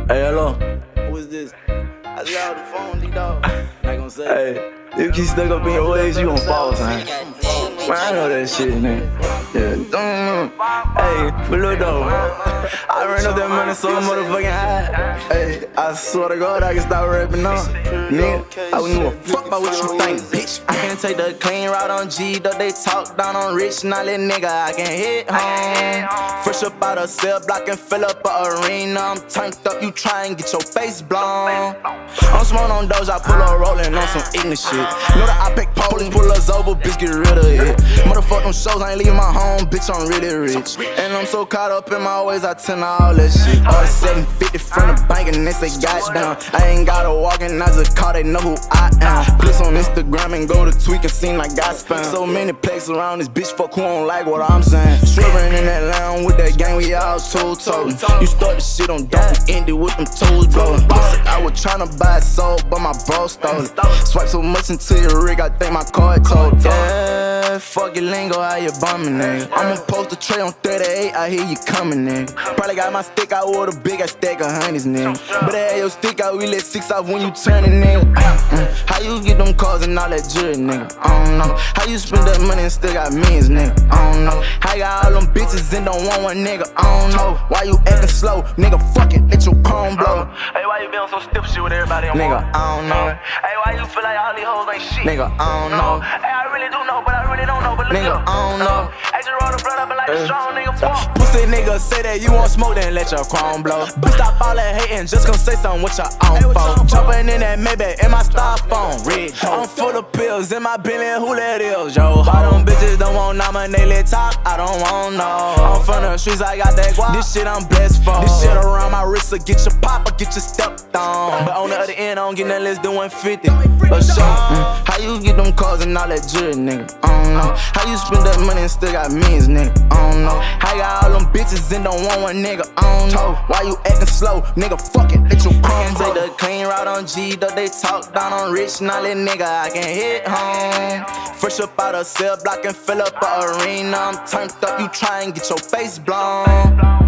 Hey, hello. Who is this? I just got the phone, D-Dog. I gonna say. Hey, if you keep stuck up in your ways, you gon' fall, son. Man, I know that shit, nigga. Yeah. Hey, but look though, I ran up that money so motherfucking high. Hey, I swear to God, I can stop rapping now. Nigga, I wouldn't give a fuck about what you think, bitch. I can take the clean route on G, though they talk down on rich, not let nigga, I can hit home. Fresh up out of cell block and fill up a arena. I'm tanked up, you try and get your face blown. I'm smoking on those, I pull up rolling on some ignorant shit. Know that I pick police, pull us over, bitch, get rid of it. Motherfuck them shows, I ain't leaving my home, bitch, I'm really rich. And I'm so caught up in my ways, I tend to all that shit. 750 from the bank and they say goddamn. I ain't gotta walk and I just call, they know who I am. Click on Instagram and go to tweak and seem like God spam. So many places around this bitch, fuck who don't like what I'm saying. Swerving in that lounge with that gang, we all two-toed. You start the shit on dope, end it with them toes blowing. I was tryna buy a soul, but my bro stole it. Swipe so much into your rig, I think my card told. Yeah, fuck your lingo, how you bumming, nigga. I'ma post a tray on 38, I hear you coming, nigga. Probably got my stick out with a big ass stack of honeys, nigga. But I had your stick out, we let 6 off when you turn it, nigga. How you get them cars and all that jewelry, nigga? I don't know. How you spend that money and still got millions, nigga? I don't know. How you got all them bitches and don't want one, nigga? I don't know. Why you acting slow, nigga? Fuck it, let your palm blow. Hey, why you be on some stiff shit with everybody on Nigga, I don't know. Hey, why you feel like all these hoes ain't shit? Nigga, I don't know. Hey, I really do know, but I really don't know. But look Nigga, up. I don't know. Hey, just roll the blood up and like a strong nigga fuck. Pussy nigga say that you want smoke, then let your chrome blow. Bitch, stop all that hating, just come say something with your own phone. Jumping in that Maybach in my styrofoam. Red, I'm full of pills in my Bentley, who that is, yo? All them bitches don't want nominated top, I don't want no. I'm from the streets, I got that guap. This shit I'm blessed for. This shit around my wrist, so get your pop or get your stepped on. But on the other end, I don't get nothing less than 150. A shot. How you get them cars and all that jewelry, nigga? I don't know. How you spend that money and still got millions, nigga? I don't know. How you got all them bitches and don't want one, nigga? I don't know. Why you acting slow, nigga? Fuck it, let your chrome take the clean route on G, though they talk down on rich, not let nigga, I can hit home. Fresh up out of cell block and fill up a arena. I'm turned up, you try and get your face blown.